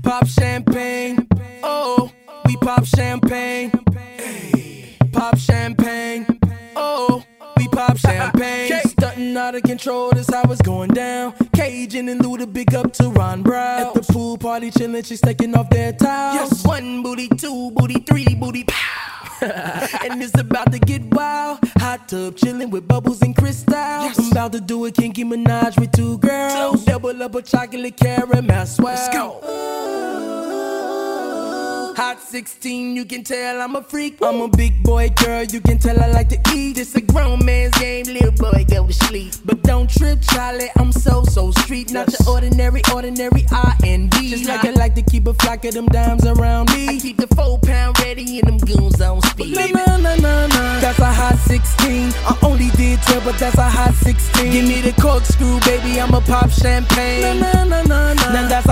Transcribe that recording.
pop champagne. Oh, we pop champagne. Pop champagne. Oh, we pop champagne. Stunting out of control, that's how it's going down. Cajun and Luda, big up to Ron Brown. At the pool party chillin', chicks taking off their towels. Yes, 1 booty, 2 booty, 3 booty, pow. And it's about to get wild. Hot tub chillin' with bubbles and crystal. Yes. I'm about to do a Kinky Minaj with 2 girls. Double up a chocolate caramel swell. Let's go. Hot 16, you can tell I'm a freak. I'm a big boy girl, you can tell I like to eat. It's a grown man's game, little boy go to sleep. But don't trip, Charlie, I'm so street. Not your ordinary R&B. Just like I like to keep a flock of them dimes around me. I keep the 4 pound ready and them goons on speed. Nah. That's a hot 16. I only did 12, but that's a hot 16. Give me the corkscrew, baby, I'ma pop champagne. Nah. Now that's